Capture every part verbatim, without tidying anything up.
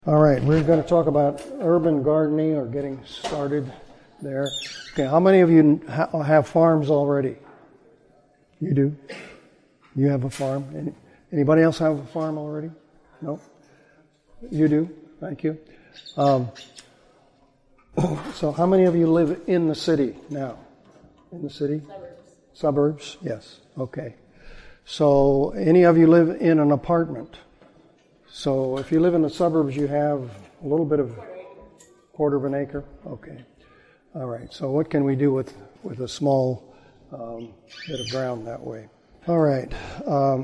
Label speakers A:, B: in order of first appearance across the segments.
A: All right, we're going to talk about urban gardening or getting started there. Okay, how many of you ha- have farms already? You do? You have a farm? Any, anybody else have a farm already? No? You do? Thank you. Um, so how many of you live in the city now? In the city?
B: Suburbs.
A: Suburbs? Yes. Okay. So any of you live in an apartment? So if you live in the suburbs, you have a little bit of quarter of an acre. Okay. All right. So what can we do with, with a small um, bit of ground that way? All right. Um,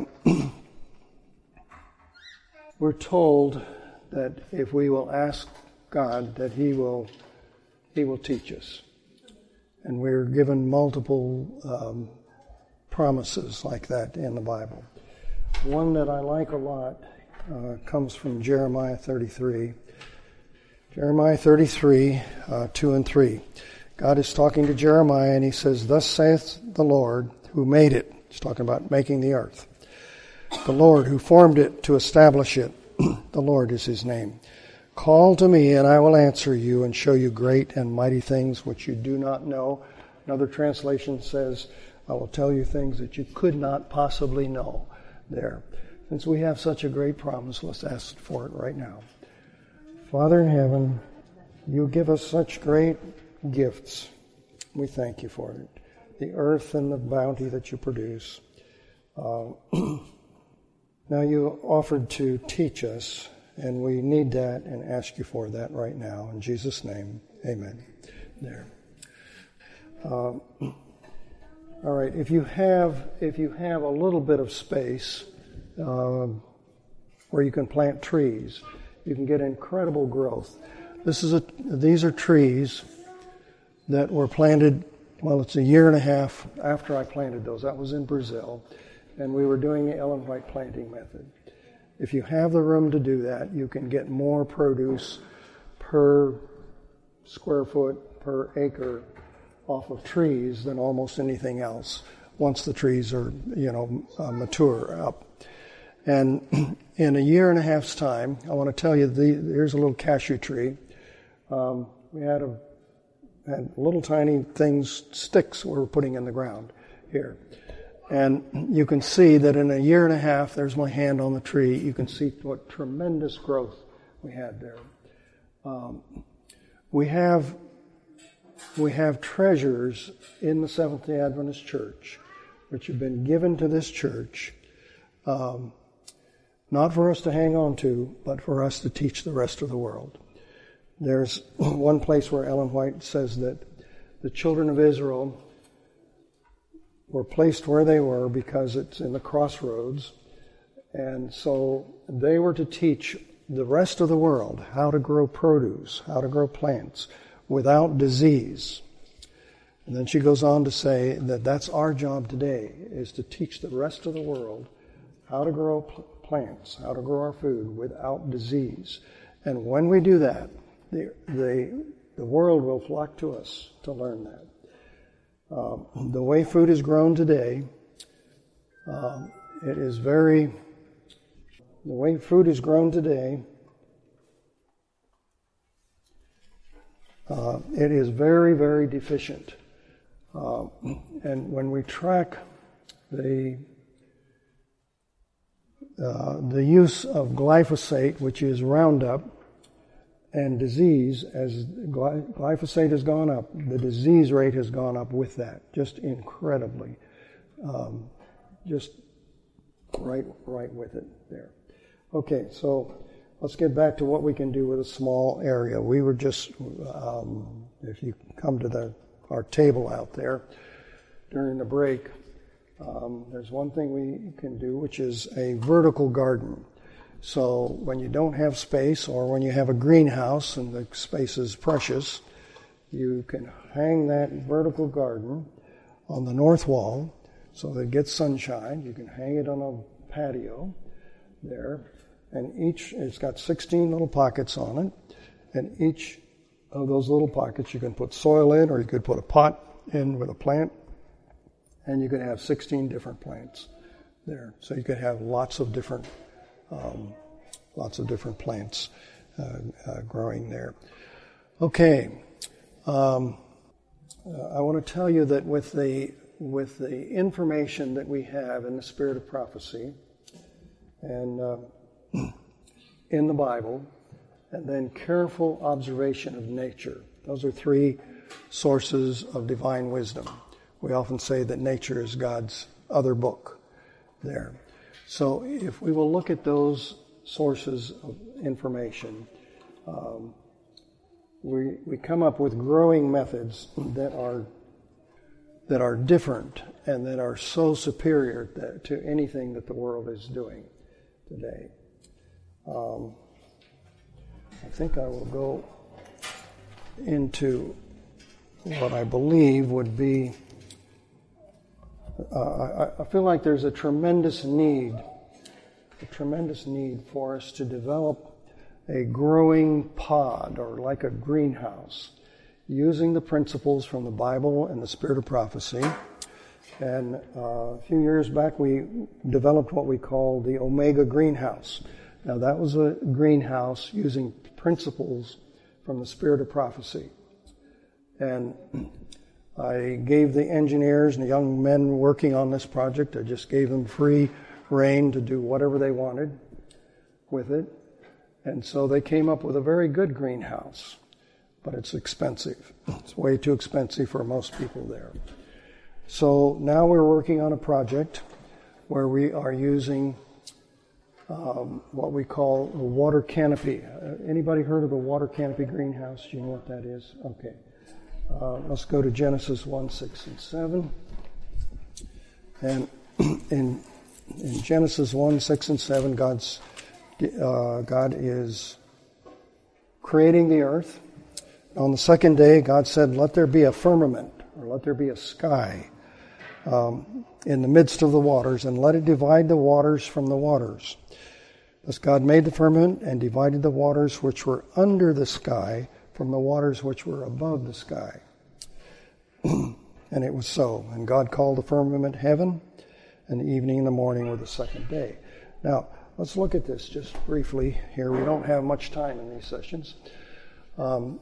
A: we're told that if we will ask God, that He will He will teach us, and we're given multiple um, promises like that in the Bible. One that I like a lot. Uh, comes from Jeremiah thirty-three. Jeremiah thirty-three, uh, two and three. God is talking to Jeremiah and he says, "Thus saith the Lord who made it." He's talking about making the earth. "The Lord who formed it to establish it." The Lord is his name. "Call to me and I will answer you and show you great and mighty things which you do not know." Another translation says, "I will tell you things that you could not possibly know." There. Since we have such a great promise, let's ask for it right now. Father in heaven, you give us such great gifts. We thank you for it. The earth and the bounty that you produce. Uh, now you offered to teach us, and we need that and ask you for that right now. In Jesus' name, amen. There. Uh, all right, if you have if you have a little bit of space, Uh, where you can plant trees, you can get incredible growth. This is a, these are trees that were planted, well, it's a year and a half after I planted those. That was in Brazil, and we were doing the Ellen White planting method. If you have the room to do that, you can get more produce per square foot, per acre off of trees than almost anything else once the trees are, you know, uh, mature up. And in a year and a half's time, I want to tell you, the, here's a little cashew tree. Um, we had a had little tiny things, sticks we were putting in the ground here. And you can see that in a year and a half, there's my hand on the tree. You can see what tremendous growth we had there. Um, we have we have treasures in the Seventh-day Adventist Church, which have been given to this church. Um, Not for us to hang on to, but for us to teach the rest of the world. There's one place where Ellen White says that the children of Israel were placed where they were because it's in the crossroads. And so they were to teach the rest of the world how to grow produce, how to grow plants without disease. And then she goes on to say that that's our job today, is to teach the rest of the world how to grow plants. plants, how to grow our food without disease. And when we do that, the the, the world will flock to us to learn that. Uh, the way food is grown today, uh, it is very, the way food is grown today, uh, it is very, very deficient. Uh, and when we track the Uh, the use of glyphosate, which is Roundup, and disease, as gly- glyphosate has gone up, the disease rate has gone up with that, just incredibly. Um, just right, right with it there. Okay, so let's get back to what we can do with a small area. We were just, um, if you come to the our table out there during the break, Um, there's one thing we can do, which is a vertical garden. So when you don't have space, or when you have a greenhouse and the space is precious, you can hang that vertical garden on the north wall so that it gets sunshine. You can hang it on a patio there, and each, it's got sixteen little pockets on it, and each of those little pockets you can put soil in, or you could put a pot in with a plant. And you could have sixteen different plants there. So you could have lots of different, um, lots of different plants. uh, uh, growing there. Okay, um, uh, I want to tell you that with the with the information that we have in the spirit of prophecy and uh, in the Bible, and then careful observation of nature, those are three sources of divine wisdom. We often say that nature is God's other book there. So if we will look at those sources of information, um, we we come up with growing methods that are that are different and that are so superior that, to anything that the world is doing today. Um, I think I will go into what I believe would be, uh, I, I feel like there's a tremendous need, a tremendous need for us to develop a growing pod or like a greenhouse using the principles from the Bible and the spirit of prophecy. And uh, a few years back we developed what we call the Omega Greenhouse. Now that was a greenhouse using principles from the spirit of prophecy. And I gave the engineers and the young men working on this project, I just gave them free rein to do whatever they wanted with it. And so they came up with a very good greenhouse, but it's expensive. It's way too expensive for most people there. So now we're working on a project where we are using um, what we call a water canopy. Uh, anybody heard of a water canopy greenhouse? Do you know what that is? Okay. Uh, let's go to Genesis one, six, and seven. And in, in Genesis one, six, and seven, God's uh, God is creating the earth. On the second day, God said, "Let there be a firmament," or "let there be a sky um, in the midst of the waters, and let it divide the waters from the waters." Thus God made the firmament and divided the waters which were under the sky from the waters which were above the sky. And it was so. And God called the firmament heaven, and the evening and the morning were the second day. Now, let's look at this just briefly here. We don't have much time in these sessions. Um,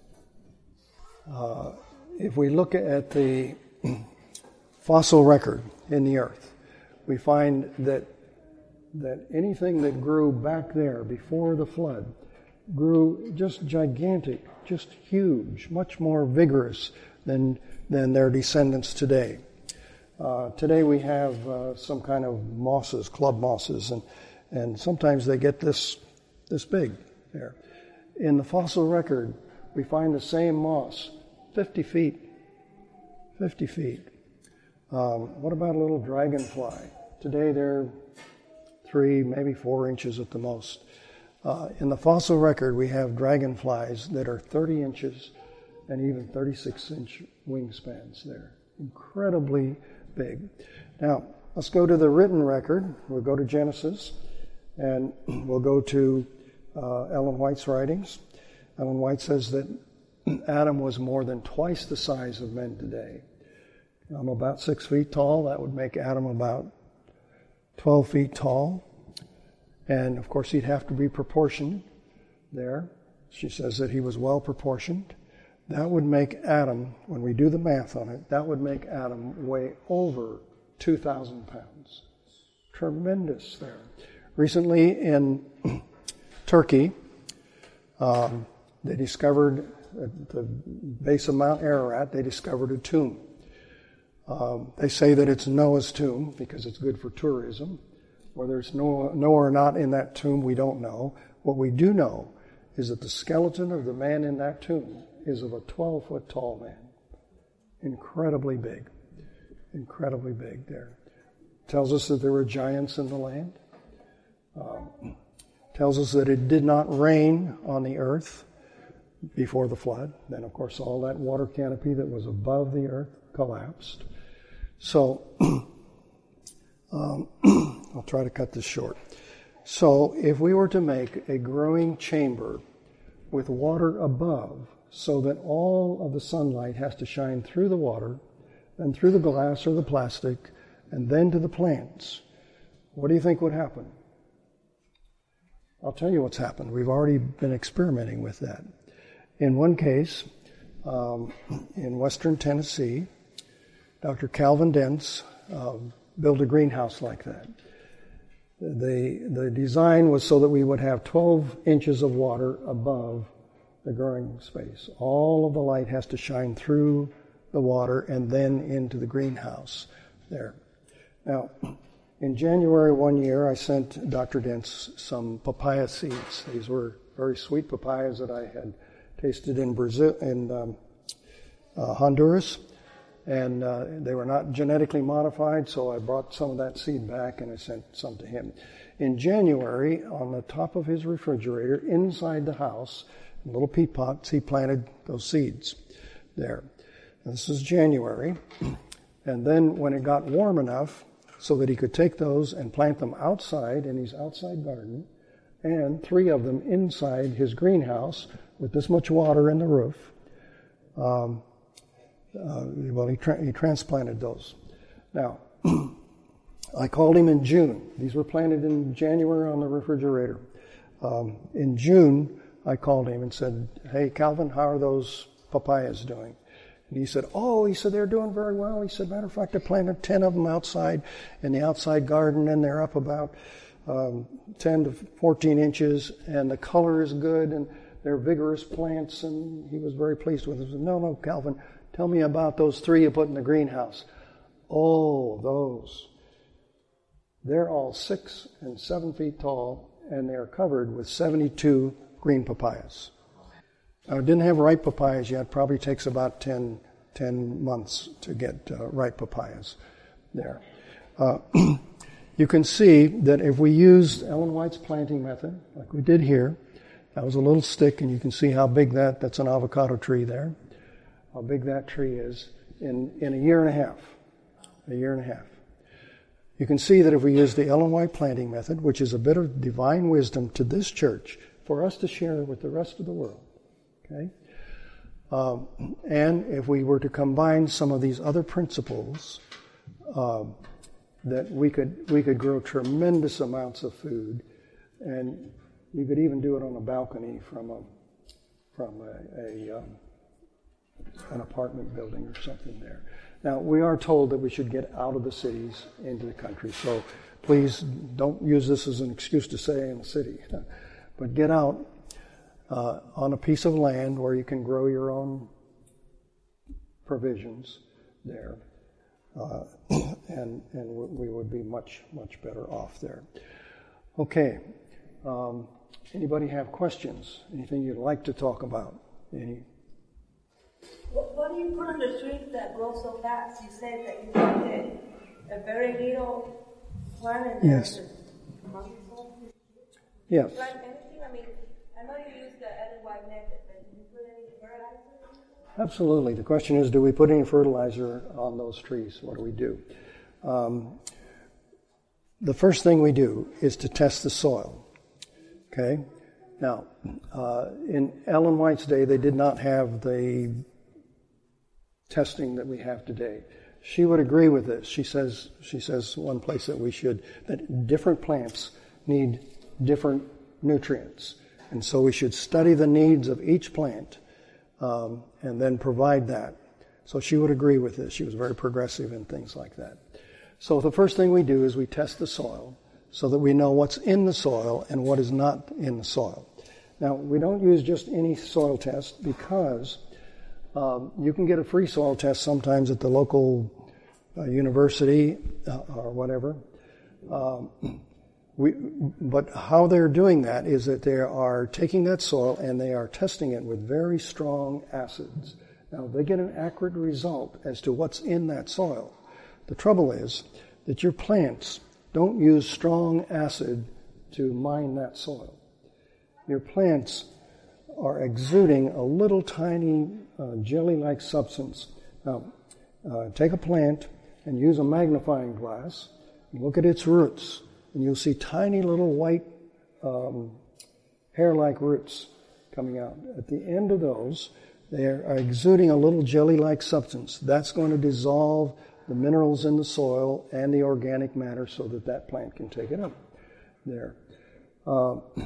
A: uh, if we look at the fossil record in the earth, we find that that anything that grew back there before the flood grew just gigantic, just huge, much more vigorous than than their descendants today. Uh, today we have uh, some kind of mosses, club mosses, and and sometimes they get this this big there. In the fossil record, we find the same moss, fifty feet, fifty feet. Um, what about a little dragonfly? Today they're three, maybe four inches at the most. Uh, in the fossil record, we have dragonflies that are thirty inches and even thirty-six inch wingspans there. Incredibly big. Now, let's go to the written record. We'll go to Genesis, and we'll go to uh, Ellen White's writings. Ellen White says that Adam was more than twice the size of men today. I'm about six feet tall. That would make Adam about twelve feet tall. And, of course, he'd have to be proportioned there. She says that he was well proportioned. That would make Adam, when we do the math on it, that would make Adam weigh over two thousand pounds. Tremendous there. Recently in Turkey, um, they discovered, at the base of Mount Ararat, they discovered a tomb. Um, they say that it's Noah's tomb because it's good for tourism. Whether it's Noah, Noah or not in that tomb, we don't know. What we do know is that the skeleton of the man in that tomb is of a twelve-foot tall man. Incredibly big. Incredibly big there. Tells us that there were giants in the land. Um, tells us that it did not rain on the earth before the flood. Then, of course, all that water canopy that was above the earth collapsed. So, um, I'll try to cut this short. So, if we were to make a growing chamber with water above, so that all of the sunlight has to shine through the water, then through the glass or the plastic, and then to the plants, what do you think would happen? I'll tell you what's happened. We've already been experimenting with that. In one case, um, in western Tennessee, Doctor Calvin Dents uh, built a greenhouse like that. The, the design was so that we would have twelve inches of water above the growing space. All of the light has to shine through the water and then into the greenhouse there. Now, in January one year, I sent Doctor Dents some papaya seeds. These were very sweet papayas that I had tasted in Brazil, in um, uh, Honduras, and uh, they were not genetically modified, so I brought some of that seed back and I sent some to him. In January, on the top of his refrigerator, inside the house, in little peat pots, he planted those seeds there. And this is January, and then when it got warm enough so that he could take those and plant them outside in his outside garden, and three of them inside his greenhouse with this much water in the roof, um, uh, well, he, tra- he transplanted those. Now, I called him in June. These were planted in January on the refrigerator. Um, in June, I called him and said, "Hey, Calvin, how are those papayas doing?" And he said, oh, he said, they're doing very well. He said, matter of fact, I planted ten of them outside in the outside garden, and they're up about um, ten to fourteen inches, and the color is good, and they're vigorous plants, and he was very pleased with them. He said, no, no, Calvin, tell me about those three you put in the greenhouse. Oh, those. They're all six and seven feet tall, and they're covered with seventy-two green papayas. I didn't have ripe papayas yet. Probably takes about ten, ten months to get uh, ripe papayas there. Uh, you can see that if we used Ellen White's planting method, like we did here, that was a little stick, and you can see how big that, that's an avocado tree there, how big that tree is in, in a year and a half. A year and a half. You can see that if we use the Ellen White planting method, which is a bit of divine wisdom to this church, for us to share with the rest of the world, okay? Um, and if we were to combine some of these other principles, um, that we could we could grow tremendous amounts of food, and you could even do it on a balcony from a from a, a um, an apartment building or something there. Now, we are told that we should get out of the cities into the country, so please don't use this as an excuse to stay in the city, but get out Uh, on a piece of land where you can grow your own provisions there, uh, and and we would be much much better off there. Okay, um, anybody have questions? Anything you'd like to talk about? Any?
B: What, what do you put on the trees that grow so fast? You said that you planted a very little plant and
A: yes. Yes.
B: Plant anything? I mean, I know you use the Ellen White method, but do you put any fertilizer?
A: Absolutely. The question is, do we put any fertilizer on those trees? What do we do? Um, the first thing we do is to test the soil. Okay? Now, uh, in Ellen White's day, they did not have the testing that we have today. She would agree with this. She says, she says one place that we should, that different plants need different nutrients. And so we should study the needs of each plant um, and then provide that. So she would agree with this. She was very progressive in things like that. So the first thing we do is we test the soil so that we know what's in the soil and what is not in the soil. Now, we don't use just any soil test because um, you can get a free soil test sometimes at the local uh, university uh, or whatever. Um, We, but how they're doing that is that they are taking that soil and they are testing it with very strong acids. Now, they get an accurate result as to what's in that soil. The trouble is that your plants don't use strong acid to mine that soil. Your plants are exuding a little tiny uh, jelly-like substance. Now, uh, take a plant and use a magnifying glass and look at its roots. And you'll see tiny little white um, hair-like roots coming out. At the end of those, they are exuding a little jelly-like substance. That's going to dissolve the minerals in the soil and the organic matter so that that plant can take it up there. Uh,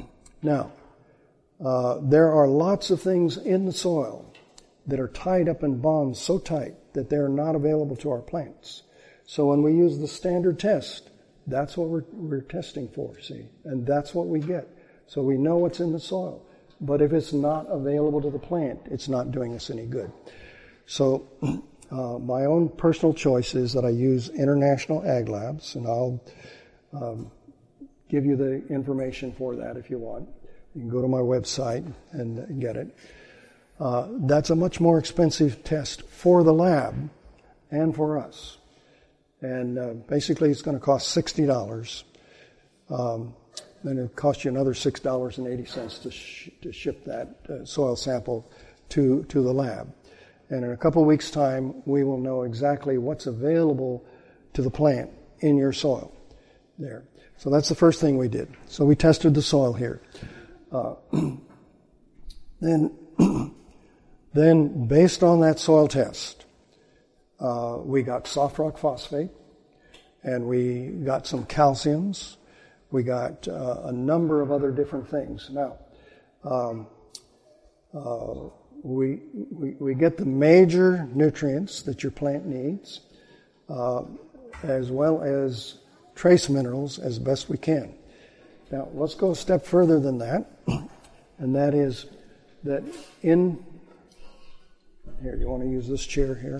A: Now, uh, there are lots of things in the soil that are tied up in bonds so tight that they're not available to our plants. So when we use the standard test, that's what we're, we're testing for, see? And that's what we get. So we know what's in the soil. But if it's not available to the plant, it's not doing us any good. So uh, my own personal choice is that I use International Ag Labs, and I'll um, give you the information for that if you want. You can go to my website and get it. Uh, that's a much more expensive test for the lab and for us. And uh, basically it's going to cost sixty dollars. Um, then it'll cost you another six dollars and eighty cents to, sh- to ship that uh, soil sample to, to the lab. And in a couple of weeks' time, we will know exactly what's available to the plant in your soil there. So that's the first thing we did. So we tested the soil here. Uh, then, then based on that soil test, uh, we got soft rock phosphate, and we got some calciums. We got uh, a number of other different things. Now, um, uh, we, we we get the major nutrients that your plant needs, uh, as well as trace minerals as best we can. Now, let's go a step further than that, and that is that in, here, you want to use this chair here?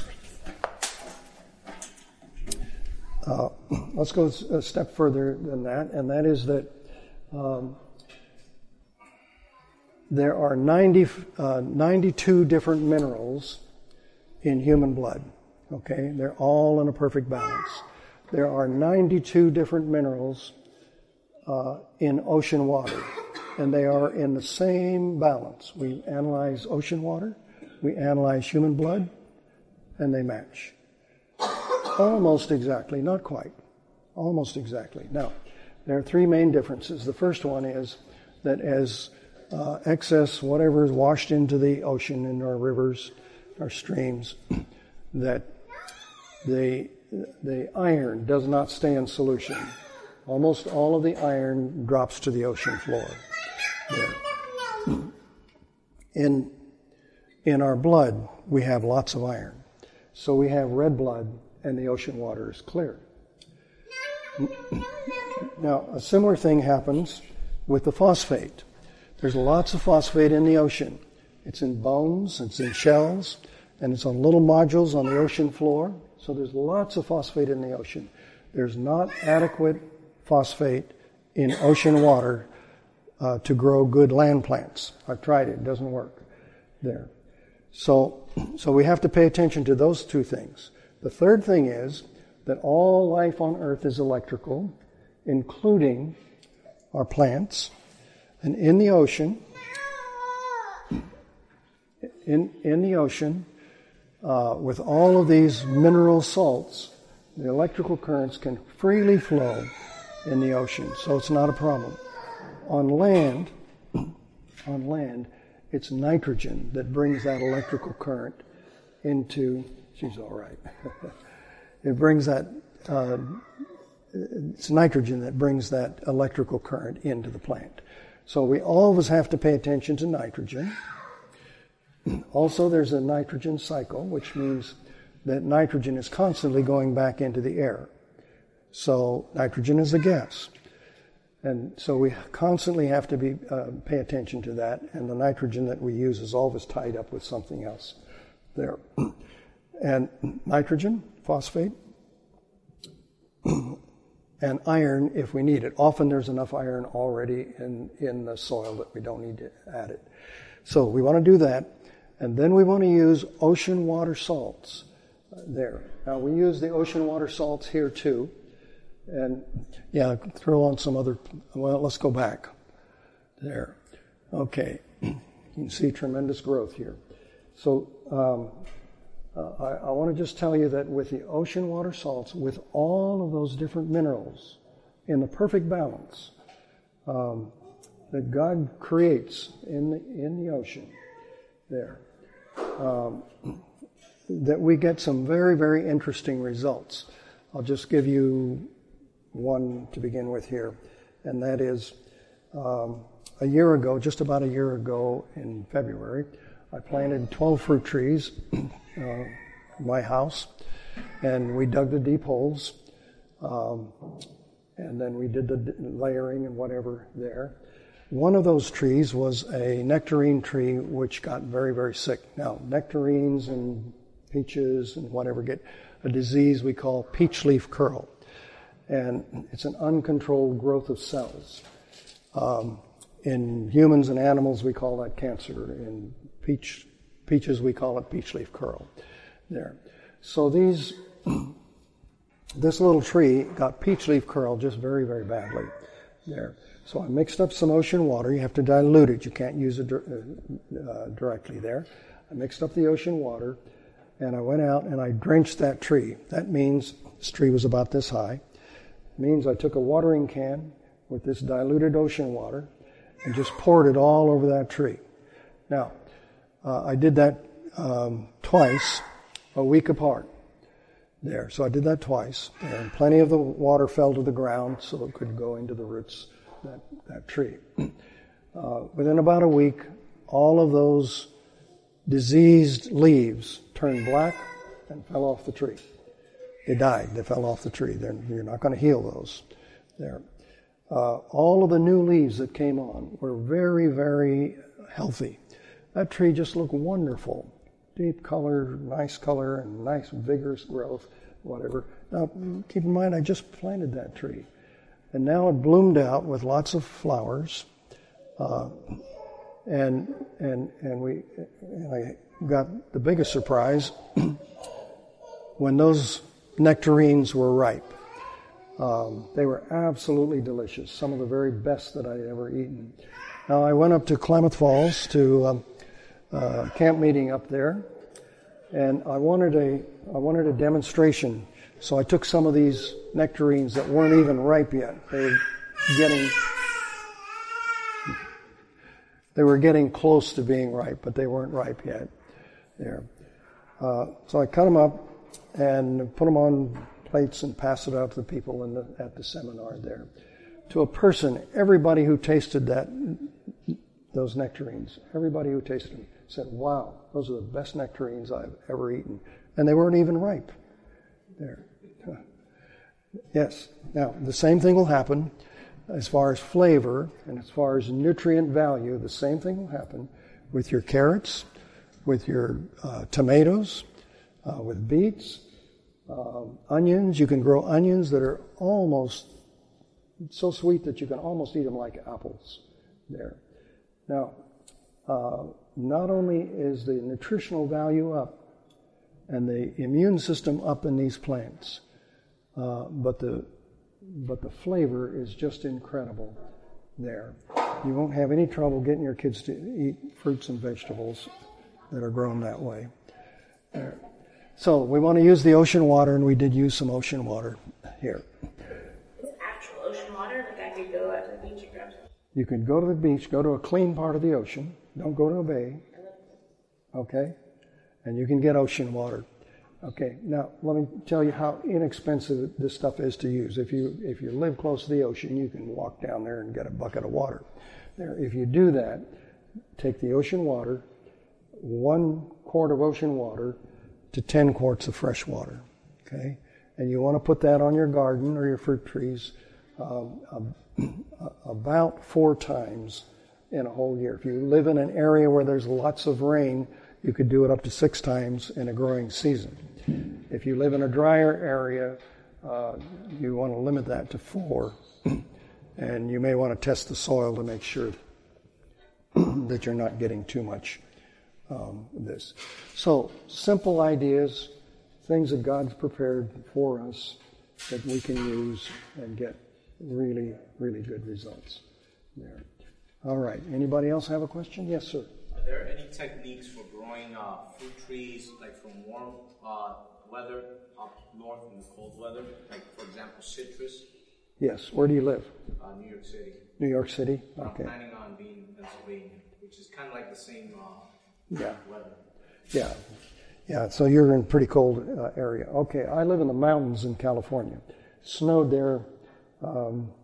A: Uh, let's go a step further than that, and that is that um, there are ninety, uh, ninety-two different minerals in human blood, okay? They're all in a perfect balance. There are ninety-two different minerals uh, in ocean water, and they are in the same balance. We analyze ocean water, we analyze human blood, and they match. Almost exactly, not quite. Almost exactly. Now, there are three main differences. The first one is that as uh, excess whatever is washed into the ocean, in our rivers, our streams, that the the iron does not stay in solution. Almost all of the iron drops to the ocean floor. There. In in our blood, we have lots of iron. So we have red blood, and the ocean water is clear. Now, a similar thing happens with the phosphate. There's lots of phosphate in the ocean. It's in bones, it's in shells, and it's on little modules on the ocean floor. So there's lots of phosphate in the ocean. There's not adequate phosphate in ocean water uh, to grow good land plants. I've tried it. It doesn't work there. So, so we have to pay attention to those two things. The third thing is that all life on Earth is electrical, including our plants. And in the ocean, in, in the ocean, uh, with all of these mineral salts, the electrical currents can freely flow in the ocean, so it's not a problem. On land, on land, it's nitrogen that brings that electrical current into, she's all right. It brings that, uh, it's nitrogen that brings that electrical current into the plant. So we always have to pay attention to nitrogen. Also, there's a nitrogen cycle, which means that nitrogen is constantly going back into the air. So nitrogen is a gas. And so we constantly have to be uh, pay attention to that, and the nitrogen that we use is always tied up with something else there. And nitrogen, phosphate, and iron if we need it. Often there's enough iron already in, in the soil that we don't need to add it. So we want to do that, and then we want to use ocean water salts there. Now we use the ocean water salts here too. And yeah, throw on some other, well, let's go back. There. Okay. You can see tremendous growth here. So um, uh, I, I want to just tell you that with the ocean water salts, with all of those different minerals in the perfect balance um, that God creates in the, in the ocean there, um, that we get some very, very interesting results. I'll just give you one to begin with here, and that is um, a year ago, just about a year ago in February, I planted twelve fruit trees uh, in my house, and we dug the deep holes, um, and then we did the layering and whatever there. One of those trees was a nectarine tree which got very, very sick. Now, nectarines and peaches and whatever get a disease we call peach leaf curl. And it's an uncontrolled growth of cells. Um, in humans and animals, we call that cancer. In peach, peaches, we call it peach leaf curl. There. So these, this little tree got peach leaf curl just very, very badly. There. So I mixed up some ocean water. You have to dilute it. You can't use it uh, directly there. I mixed up the ocean water, and I went out and I drenched that tree. That means this tree was about this high. It means I took a watering can with this diluted ocean water and just poured it all over that tree. Now, uh, I did that um, twice, a week apart. There. So I did that twice, and plenty of the water fell to the ground so it could go into the roots of that, that tree. Uh, within about a week, all of those diseased leaves turned black and fell off the tree. They died. They fell off the tree. They're, you're not going to heal those. There. Uh, all of the new leaves that came on were very, very healthy. That tree just looked wonderful. Deep color, nice color, and nice vigorous growth, whatever. Now, keep in mind, I just planted that tree. And now it bloomed out with lots of flowers. Uh, and and and we and I got the biggest surprise when those nectarines were ripe. Um, they were absolutely delicious, some of the very best that I'd ever eaten. Now, I went up to Klamath Falls to um, uh, camp meeting up there, and I wanted a I wanted a demonstration. So I took some of these nectarines that weren't even ripe yet. They were getting they were getting close to being ripe, but they weren't ripe yet. There, uh, so I cut them up and put them on plates and passed it out to the people in the, at the seminar there. To a person, everybody who tasted that those nectarines, everybody who tasted them said, "Wow, those are the best nectarines I've ever eaten," and they weren't even ripe. There. Yes. Now, the same thing will happen as far as flavor and as far as nutrient value. The same thing will happen with your carrots, with your uh, tomatoes, uh, with beets, uh, onions. You can grow onions that are almost so sweet that you can almost eat them like apples. There. Now, uh, not only is the nutritional value up and the immune system up in these plants, Uh, but the but the flavor is just incredible there. You won't have any trouble getting your kids to eat fruits and vegetables that are grown that way. There. So we want to use the ocean water, and we did use some ocean water here.
B: It's actual ocean water? Like I could go out to the beach and grab some?
A: You can go to the beach, go to a clean part of the ocean. Don't go to a bay. Okay? And you can get ocean water. Okay, now let me tell you how inexpensive this stuff is to use. If you if you live close to the ocean, you can walk down there and get a bucket of water. There, if you do that, take the ocean water, one quart of ocean water to ten quarts of fresh water. Okay, and you want to put that on your garden or your fruit trees um, about four times in a whole year. If you live in an area where there's lots of rain, you could do it up to six times in a growing season. If you live in a drier area, uh, you want to limit that to four. And you may want to test the soil to make sure that you're not getting too much um, of this. So, simple ideas, things that God's prepared for us that we can use and get really, really good results there. All right. Anybody else have a question? Yes, sir.
C: Are there any techniques for growing uh, fruit trees, like from warm uh, weather up north in the cold weather? Like, for example, citrus?
A: Yes. Where do you live?
C: Uh, New York City.
A: New York City? Okay.
C: I'm planning on being in Pennsylvania, which is kind of like the same uh,
A: yeah.
C: weather.
A: Yeah. Yeah, so you're in a pretty cold uh, area. Okay, I live in the mountains in California. Snowed there um,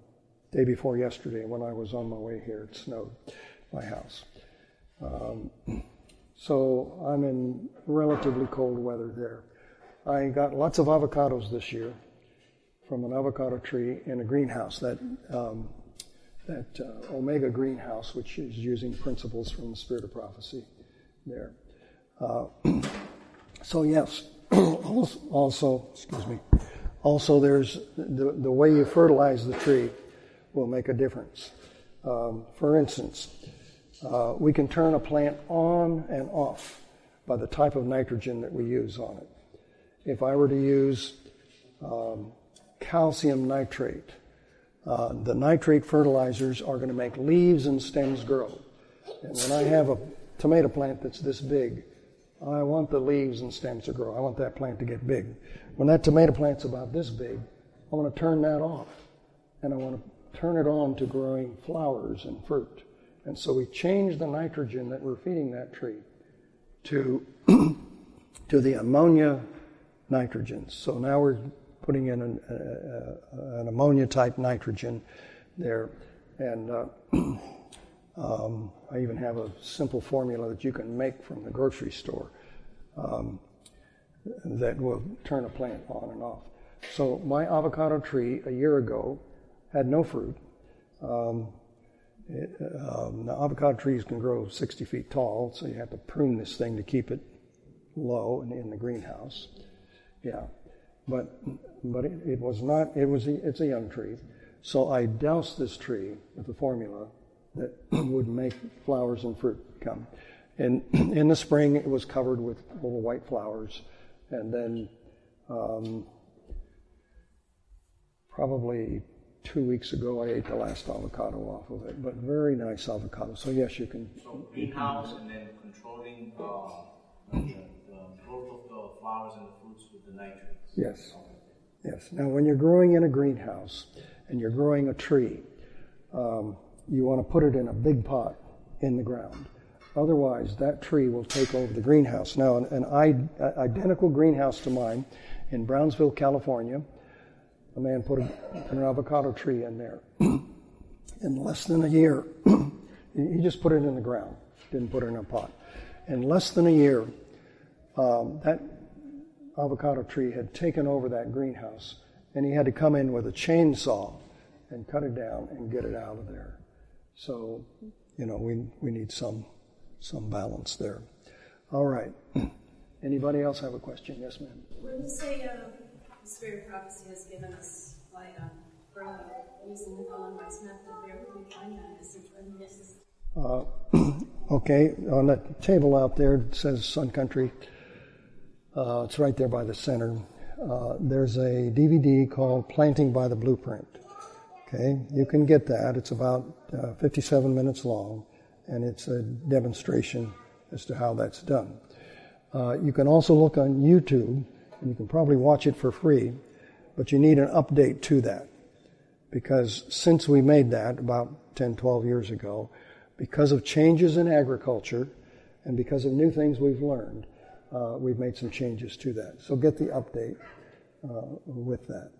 A: day before yesterday when I was on my way here. It snowed my house. Um, so I'm in relatively cold weather there. I got lots of avocados this year from an avocado tree in a greenhouse, that um, that uh, Omega greenhouse, which is using principles from the Spirit of Prophecy there. Uh, so yes, also, also, excuse me, also there's the, the way you fertilize the tree will make a difference. Um, for instance, uh, we can turn a plant on and off by the type of nitrogen that we use on it. If I were to use um, calcium nitrate, uh, the nitrate fertilizers are going to make leaves and stems grow. And when I have a tomato plant that's this big, I want the leaves and stems to grow. I want that plant to get big. When that tomato plant's about this big, I want to turn that off. And I want to turn it on to growing flowers and fruit. And so we change the nitrogen that we're feeding that tree to, to the ammonia nitrogens. So now we're putting in an, uh, an ammonia-type nitrogen there. And uh, um, I even have a simple formula that you can make from the grocery store um, that will turn a plant on and off. So my avocado tree a year ago had no fruit. Um, it, um, the avocado trees can grow sixty feet tall, so you have to prune this thing to keep it low and in the greenhouse. Yeah, but but it, it was not. It was. A, it's a young tree, so I doused this tree with a formula that would make flowers and fruit come. And in the spring, it was covered with little white flowers, and then um, probably two weeks ago, I ate the last avocado off of it. But very nice avocado. So yes, you can.
C: So greenhouse and then controlling uh, the, the growth of the flowers and the fruits with the nitrates.
A: Yes. Yes. Now, when you're growing in a greenhouse and you're growing a tree, um, you want to put it in a big pot in the ground. Otherwise, that tree will take over the greenhouse. Now, an, an I- identical greenhouse to mine in Brownsville, California, a man put a, an avocado tree in there. In less than a year, he just put it in the ground, didn't put it in a pot. In less than a year, um, that avocado tree had taken over that greenhouse, and he had to come in with a chainsaw and cut it down and get it out of there. So, you know, we we need some some balance there. All right. Anybody else have a question? Yes, ma'am.
D: When you say uh, the Spirit of Prophecy has given us light on growing using the colonized method, where would we find that? Is it in this?
A: Uh, okay, on that table out there, it says Sun Country. Uh, it's right there by the center. Uh, there's a D V D called Planting by the Blueprint. Okay, you can get that. It's about uh, fifty-seven minutes long, and it's a demonstration as to how that's done. Uh, you can also look on YouTube, and you can probably watch it for free, but you need an update to that. Because since we made that about ten, twelve years ago, because of changes in agriculture and because of new things we've learned, uh, we've made some changes to that. So get the update uh, with that.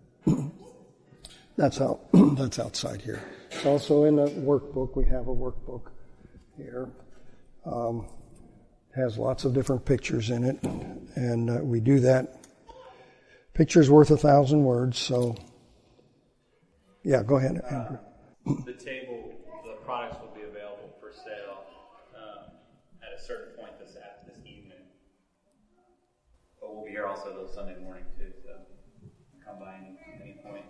A: That's out. That's outside here. It's also in the workbook. We have a workbook here. Um, has lots of different pictures in it, and uh, we do that. Picture's worth a thousand words. So, yeah, go ahead, Andrew.
E: Uh, the table, the products will be available for sale um, at a certain point this this evening. But we'll be here also till Sunday morning too. So come by any any point.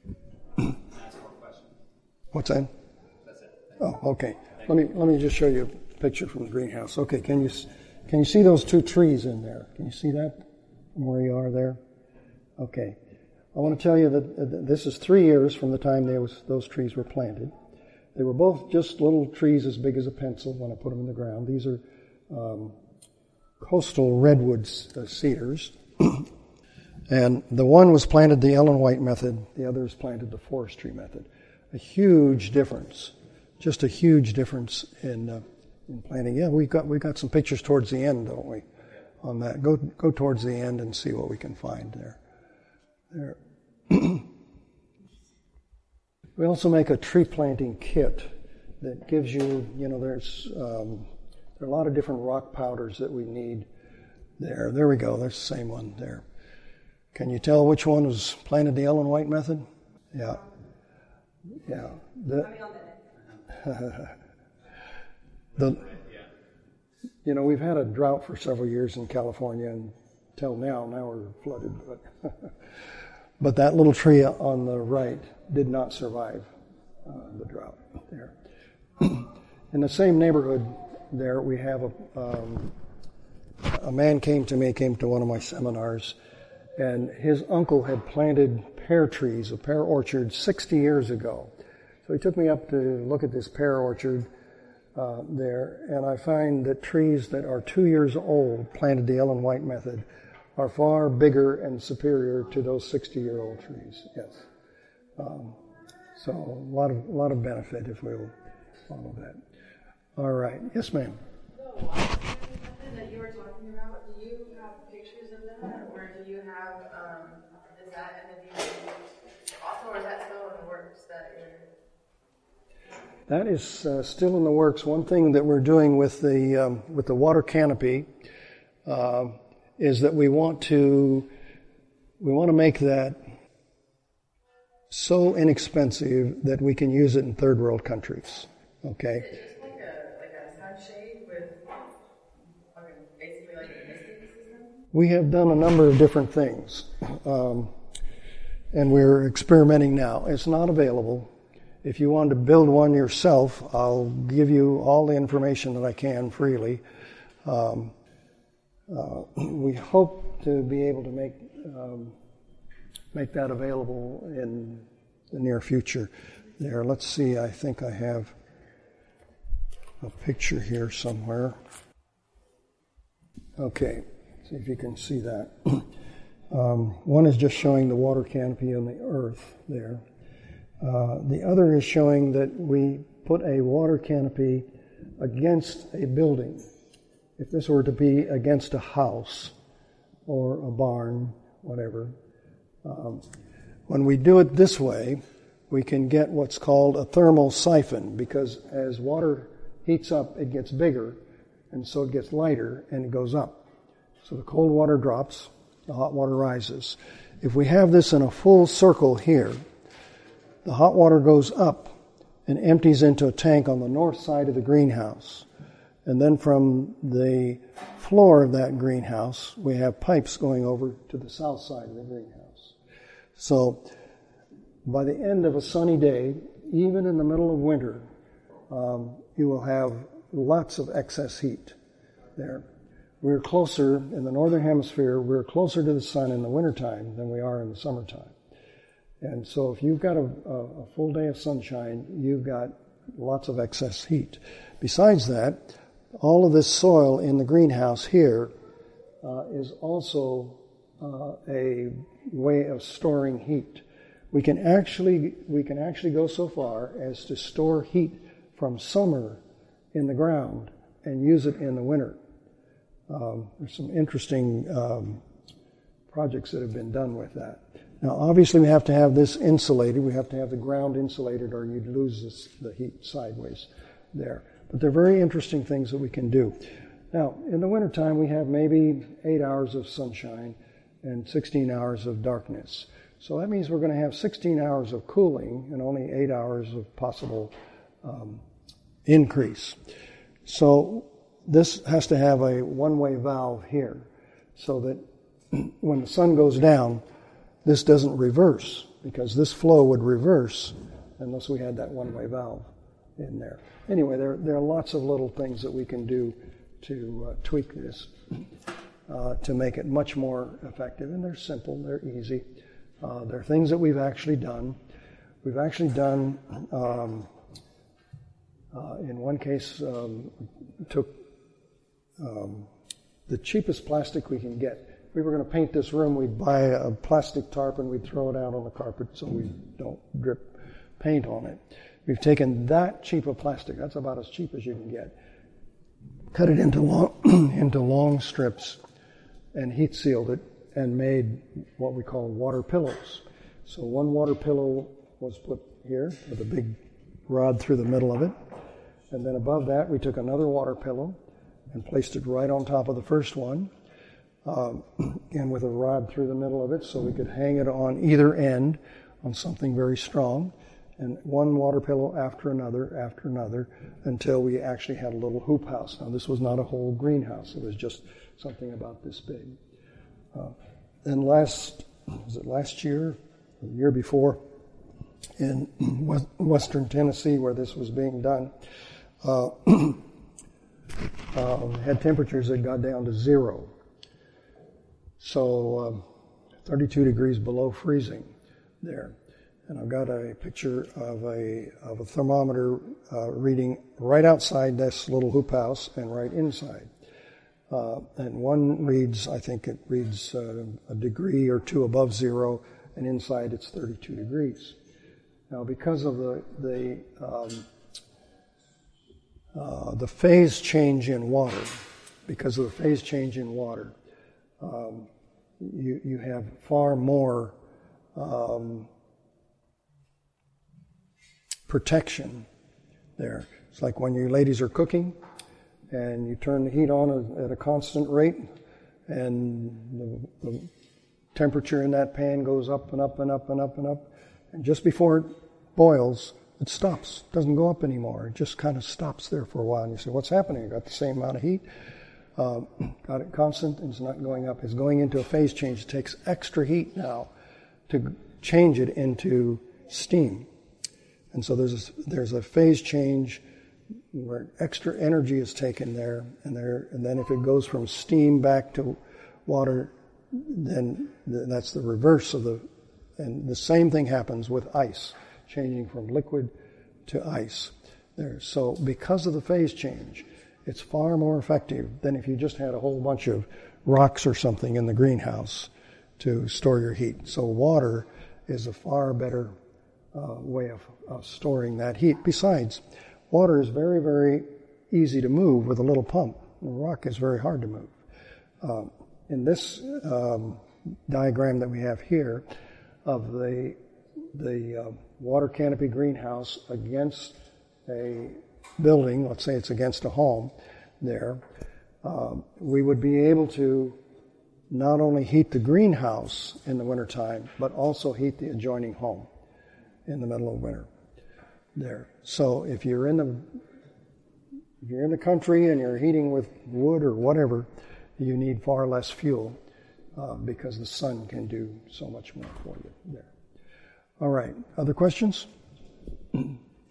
E: Ask more questions.
A: What's that?
E: That's it.
A: Oh, okay. Let me let me just show you a picture from the greenhouse. Okay, can you can you see those two trees in there? Can you see that from where you are there? Okay. I want to tell you that this is three years from the time they was, those trees were planted. They were both just little trees as big as a pencil when I put them in the ground. These are um, coastal redwoods, uh, cedars. And the one was planted the Ellen White method. The other is planted the forestry method. A huge difference. Just a huge difference in uh, in planting. Yeah, we've got we've got some pictures towards the end, don't we, on that? Go go towards the end and see what we can find there. There. We also make a tree planting kit that gives you, you know, there's um, there are a lot of different rock powders that we need there. There we go. There's the same one there. Can you tell which one was planted the Ellen White method? Yeah. Yeah. The, the, you know, we've had a drought for several years in California until now. Now we're flooded. But, but that little tree on the right did not survive uh, the drought there. In the same neighborhood there, we have a, um, a man came to me, came to one of my seminars, and his uncle had planted pear trees, a pear orchard, sixty years ago. So he took me up to look at this pear orchard uh, there, and I find that trees that are two years old, planted the Ellen White method, are far bigger and superior to those sixty-year-old trees. Yes. Um, so a lot of a lot of benefit if we'll follow that. All right. Yes, ma'am.
F: So, something that you were talking about, do you have pictures of that, or do you have, um, is that in the D V D also, or is that still in the works that you're...
A: That is uh, still in the works. One thing that we're doing with the um, with the water canopy uh, is that we want to we want to make that so inexpensive that we can use it in third world countries. Okay.
F: Is it just like a like a sunshade with, I mean, basically like a misting system?
A: We have done a number of different things, um, and we're experimenting now. It's not available. If you want to build one yourself, I'll give you all the information that I can freely. Um, uh, we hope to be able to make um, make that available in the near future. There, let's see. I think I have a picture here somewhere. Okay, see if you can see that. um, one is just showing the water canopy on the earth there. Uh, the other is showing that we put a water canopy against a building. If this were to be against a house or a barn, whatever, um, when we do it this way, we can get what's called a thermal siphon, because as water heats up, it gets bigger, and so it gets lighter, and it goes up. So the cold water drops, the hot water rises. If we have this in a full circle here, the hot water goes up and empties into a tank on the north side of the greenhouse. And then from the floor of that greenhouse, we have pipes going over to the south side of the greenhouse. So by the end of a sunny day, even in the middle of winter, um, you will have lots of excess heat there. We're closer, in the northern hemisphere, we're closer to the sun in the wintertime than we are in the summertime. And so if you've got a, a, a full day of sunshine, you've got lots of excess heat. Besides that, all of this soil in the greenhouse here uh, is also uh, a way of storing heat. We can actually we can actually go so far as to store heat from summer in the ground and use it in the winter. Um, there's some interesting um, projects that have been done with that. Now, obviously, we have to have this insulated. We have to have the ground insulated, or you'd lose this, the heat sideways there. But they're very interesting things that we can do. Now, in the wintertime, we have maybe eight hours of sunshine and sixteen hours of darkness. So that means we're going to have sixteen hours of cooling and only eight hours of possible um, increase. So this has to have a one-way valve here, so that when the sun goes down, this doesn't reverse, because this flow would reverse unless we had that one-way valve in there. Anyway, there, there are lots of little things that we can do to uh, tweak this uh, to make it much more effective. And they're simple, they're easy. Uh, they're things that we've actually done. We've actually done, um, uh, in one case, um, took um, the cheapest plastic we can get. If we were going to paint this room, we'd buy a plastic tarp and we'd throw it out on the carpet so we don't drip paint on it. We've taken that cheap of plastic, that's about as cheap as you can get, cut it into long, into long strips and heat sealed it and made what we call water pillows. So one water pillow was put here with a big rod through the middle of it. And then above that, we took another water pillow and placed it right on top of the first one, um, and with a rod through the middle of it so we could hang it on either end on something very strong, and one water pillow after another after another until we actually had a little hoop house. Now, this was not a whole greenhouse. It was just something about this big. Uh, and last, was it last year, or the year before, in West, western Tennessee where this was being done, uh, uh, had temperatures that got down to zero. So um, thirty-two degrees below freezing there. And I've got a picture of a of a thermometer uh, reading right outside this little hoop house and right inside. Uh, and one reads, I think it reads uh, a degree or two above zero, and inside it's thirty-two degrees. Now, because of the the um, uh, the phase change in water, because of the phase change in water, um, you you have far more um, protection there. It's like when you ladies are cooking and you turn the heat on at a constant rate, and the, the temperature in that pan goes up and up and up and up and up, and just before it boils, it stops. It doesn't go up anymore. It just kind of stops there for a while, and you say, what's happening? You got the same amount of heat, uh, got it constant, and it's not going up. It's going into a phase change. It takes extra heat now to change it into steam. And so there's a, there's a phase change where extra energy is taken there, and there, and then if it goes from steam back to water, then that's the reverse of the, and the same thing happens with ice, changing from liquid to ice there. So because of the phase change, it's far more effective than if you just had a whole bunch of rocks or something in the greenhouse to store your heat. So water is a far better Uh, way of, of storing that heat. Besides, water is very, very easy to move with a little pump. The rock is very hard to move. Uh, in this um, diagram that we have here of the the uh, water canopy greenhouse against a building, let's say it's against a home there, um, we would be able to not only heat the greenhouse in the wintertime, but also heat the adjoining home in the middle of winter there. So if you're in the if you're in the country and you're heating with wood or whatever, you need far less fuel uh, because the sun can do so much more for you there. All right. Other questions?
B: Is,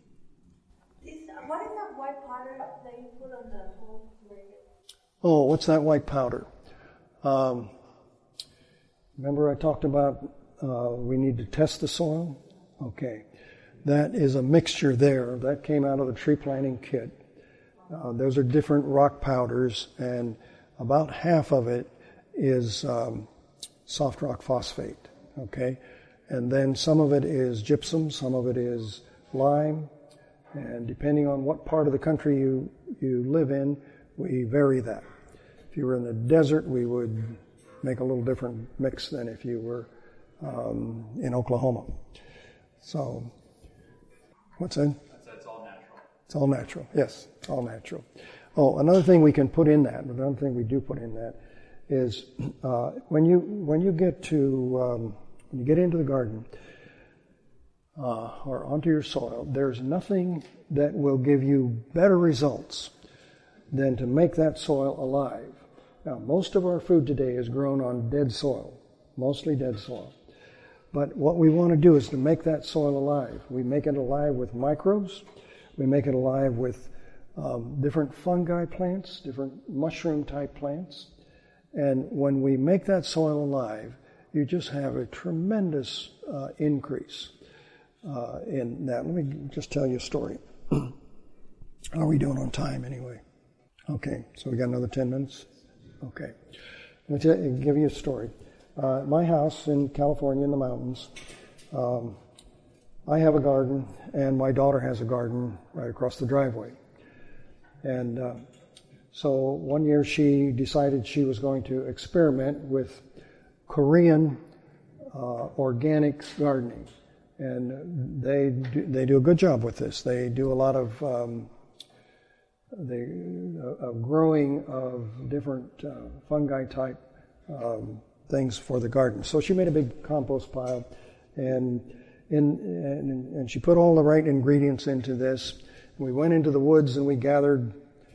B: what is that white powder that you put on the whole blanket?
A: Oh, what's that white powder? Um, remember I talked about uh, we need to test the soil? Okay, that is a mixture there. That came out of the tree planting kit. Uh, those are different rock powders, and about half of it is um, soft rock phosphate, okay? And then some of it is gypsum, some of it is lime, and depending on what part of the country you, you live in, we vary that. If you were in the desert, we would make a little different mix than if you were um, in Oklahoma. So, what's that?
E: That's all natural.
A: It's all natural, yes, it's all natural. Oh, another thing we can put in that, another thing we do put in that, is uh, when you when you get to um, when you get into the garden uh, or onto your soil, there's nothing that will give you better results than to make that soil alive. Now, most of our food today is grown on dead soil, mostly dead soil. But what we want to do is to make that soil alive. We make it alive with microbes. We make it alive with um, different fungi plants, different mushroom-type plants. And when we make that soil alive, you just have a tremendous uh, increase uh, in that. Let me just tell you a story. How are we doing on time anyway? Okay, so we got another ten minutes? Okay. Let me tell you, give you a story. Uh, my house in California in the mountains, um, I have a garden, and my daughter has a garden right across the driveway. And uh, so one year she decided she was going to experiment with Korean uh, organic gardening. And they do, they do a good job with this. They do a lot of um, the uh, growing of different uh, fungi type um, things for the garden. So she made a big compost pile, and in and, and she put all the right ingredients into this. We went into the woods and we gathered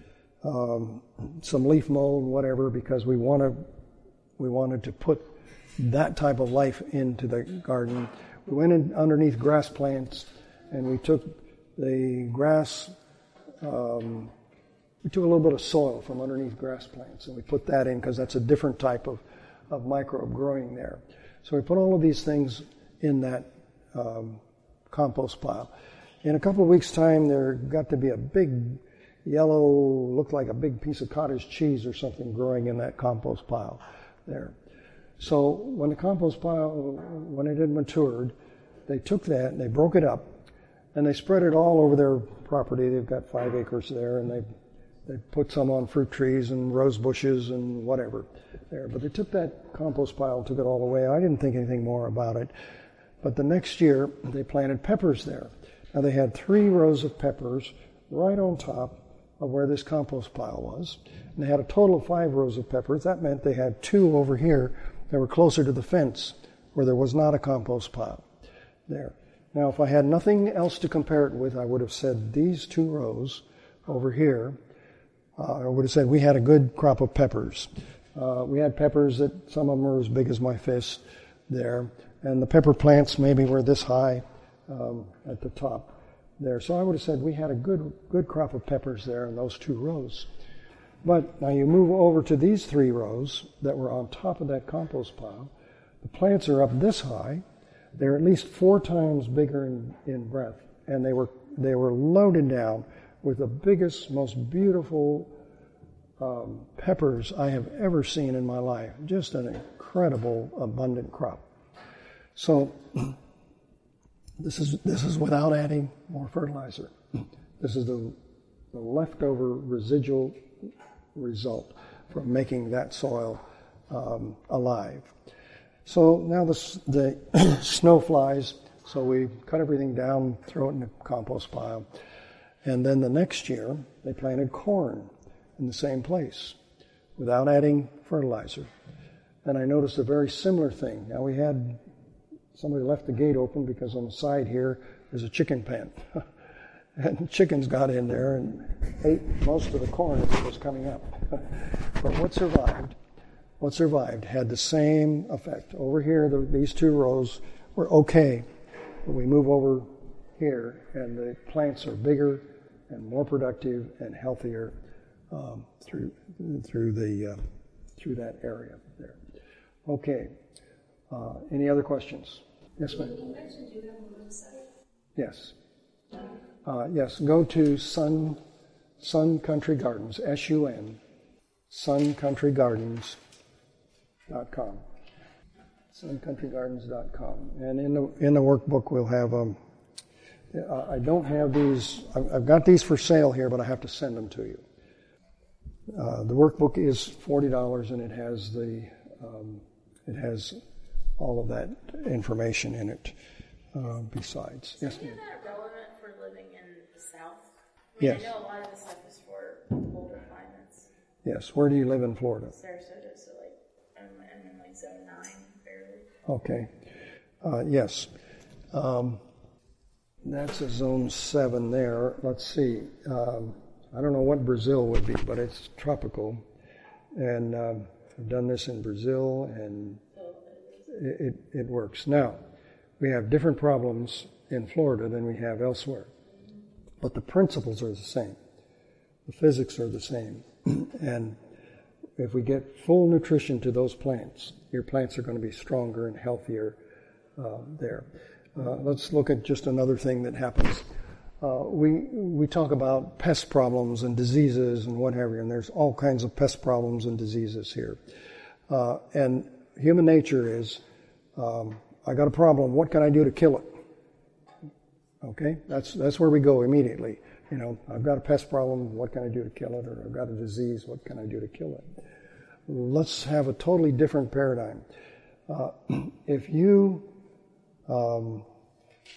A: um, some leaf mold, whatever, because we want to we wanted to put that type of life into the garden. We went in underneath grass plants, and we took the grass, um, we took a little bit of soil from underneath grass plants, and we put that in because that's a different type of, of microbe growing there. So we put all of these things in that um, compost pile. In a couple of weeks' time, there got to be a big yellow, looked like a big piece of cottage cheese or something growing in that compost pile there. So when the compost pile, when it had matured, they took that and they broke it up, and they spread it all over their property. They've got five acres there, and they they put some on fruit trees and rose bushes and whatever there. But they took that compost pile, took it all away. I didn't think anything more about it. But the next year, they planted peppers there. Now they had three rows of peppers right on top of where this compost pile was. And they had a total of five rows of peppers. That meant they had two over here that were closer to the fence where there was not a compost pile there. Now, if I had nothing else to compare it with, I would have said these two rows over here, uh, I would have said we had a good crop of peppers. Uh, we had peppers that some of them were as big as my fist there, and the pepper plants maybe were this high um, at the top there. So I would have said we had a good good crop of peppers there in those two rows. But now you move over to these three rows that were on top of that compost pile. The plants are up this high. They're at least four times bigger in, in breadth, and they were they were loaded down with the biggest, most beautiful um, peppers I have ever seen in my life. Just an incredible, abundant crop. So this is this is without adding more fertilizer. This is the, the leftover residual result from making that soil um, alive. So now the, the snow flies, so we cut everything down, throw it in the compost pile. And then the next year, they planted corn in the same place without adding fertilizer. And I noticed a very similar thing. Now we had, somebody left the gate open because on the side here, there's a chicken pen. And chickens got in there and ate most of the corn as it was coming up. But what survived, what survived had the same effect. Over here, the, these two rows were okay. But we move over here, and the plants are bigger and more productive and healthier um, through through the uh, through that area there. Okay. Uh, any other questions? Yes, ma'am.
D: You mentioned you have a website.
A: Yes. Uh, yes, go to Sun, Sun Country Gardens, S U N, sun country gardens dot com. sun country gardens dot com. And in the in the workbook we'll have, um, I don't have these, I've got these for sale here, but I have to send them to you. Uh, the workbook is forty dollars, and it has the, um, it has all of that information in it uh, besides. Yes, ma'am. Yes.
F: I know a lot of this stuff is for colder climates.
A: Yes. Where do you live in Florida?
F: Sarasota, so like I'm, I'm in like zone nine, barely.
A: Okay. Uh, yes. Um, that's a zone seven there. Let's see. Um, I don't know what Brazil would be, but it's tropical, and um, I've done this in Brazil, and it, it it works. Now, we have different problems in Florida than we have elsewhere. But the principles are the same. The physics are the same. And if we get full nutrition to those plants, your plants are going to be stronger and healthier uh, there. Uh, let's look at just another thing that happens. Uh, we we talk about pest problems and diseases and whatever, and there's all kinds of pest problems and diseases here. Uh, and human nature is, um, I got a problem, what can I do to kill it? Okay, that's that's where we go immediately. You know, I've got a pest problem, what can I do to kill it? Or I've got a disease, what can I do to kill it? Let's have a totally different paradigm. Uh, if you um,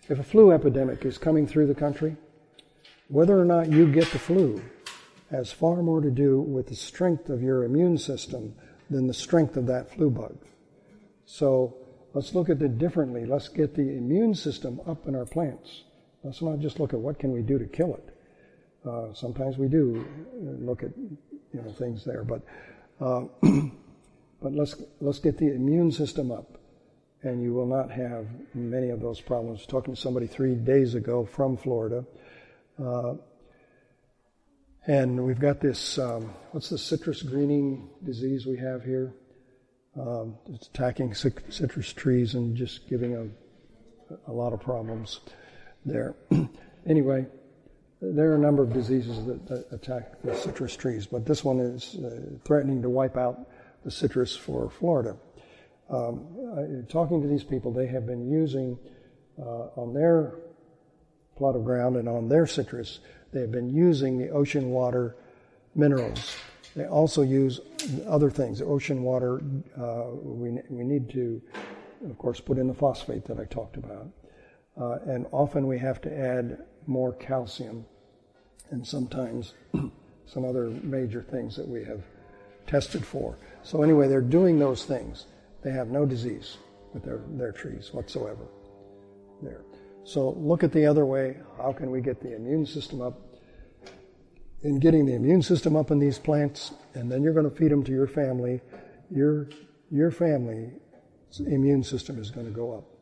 A: if a flu epidemic is coming through the country, whether or not you get the flu has far more to do with the strength of your immune system than the strength of that flu bug. So let's look at it differently. Let's get the immune system up in our plants. Let's not just look at what can we do to kill it. Uh, sometimes we do look at, you know, things there, but uh, but let's let's get the immune system up, and you will not have many of those problems. I was talking to somebody three days ago from Florida, uh, and we've got this, um, what's the citrus greening disease we have here? Um, it's attacking citrus trees and just giving a, a lot of problems there. Anyway, there are a number of diseases that, that attack the citrus trees, but this one is uh, threatening to wipe out the citrus for Florida. Um, I, talking to these people, they have been using uh, on their plot of ground and on their citrus, they have been using the ocean water minerals. They also use other things. The ocean water, uh, we we need to, of course, put in the phosphate that I talked about. Uh, and often we have to add more calcium and sometimes some other major things that we have tested for. So anyway, they're doing those things. They have no disease with their, their trees whatsoever there. So look at the other way. How can we get the immune system up? In getting the immune system up in these plants, and then you're going to feed them to your family, your your family's immune system is going to go up.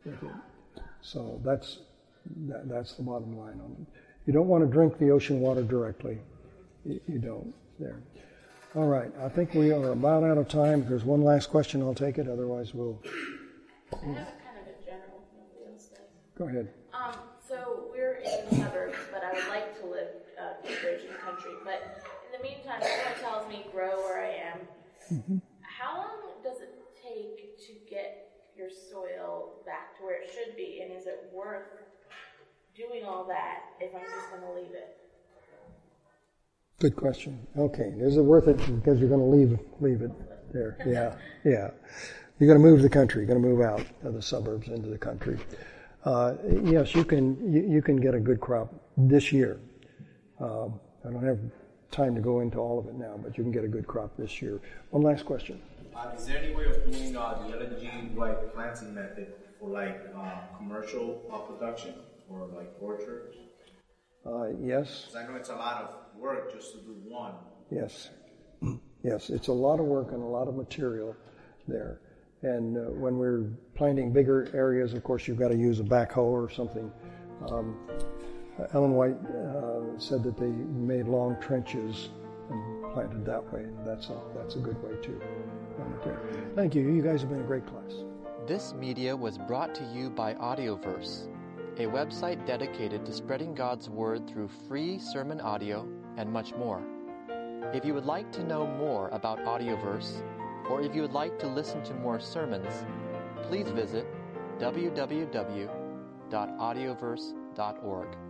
A: So that's that, that's the bottom line on it. You don't want to drink the ocean water directly. You, you don't. There. All right. I think we are about out of time. If there's one last question, I'll take it. Otherwise, we'll.
G: I have kind of a general. Nobody else does.
A: Go ahead.
G: Um. So we're in the suburbs, but I would like to live uh, in the Asian country. But in the meantime, someone tells me grow where I am. Mm-hmm. How long does it take to get your soil back to where it should be, and is it worth doing all that if I'm just going to leave it?
A: Good question. Okay, is it worth it because you're going to leave leave it there? Yeah, yeah. You're going to move the country. You're going to move out of the suburbs into the country. Uh, yes, you can you, you can get a good crop this year. Um, I don't have time to go into all of it now, but you can get a good crop this year. One last question.
C: Uh, is there any way of doing uh, the L N G like planting method for like uh, commercial uh, production or like orchards?
A: Uh, yes.
C: Because I know it's a lot of work just to do one.
A: Yes. Yes, it's a lot of work and a lot of material there. And uh, when we're planting bigger areas, of course, you've got to use a backhoe or something. Um, Ellen White uh, said that they made long trenches and planted that way. That's a, that's a good way too. Thank you. You guys have been a great class.
H: This media was brought to you by Audioverse, a website dedicated to spreading God's Word through free sermon audio and much more. If you would like to know more about Audioverse, or if you would like to listen to more sermons, please visit w w w dot audioverse dot org.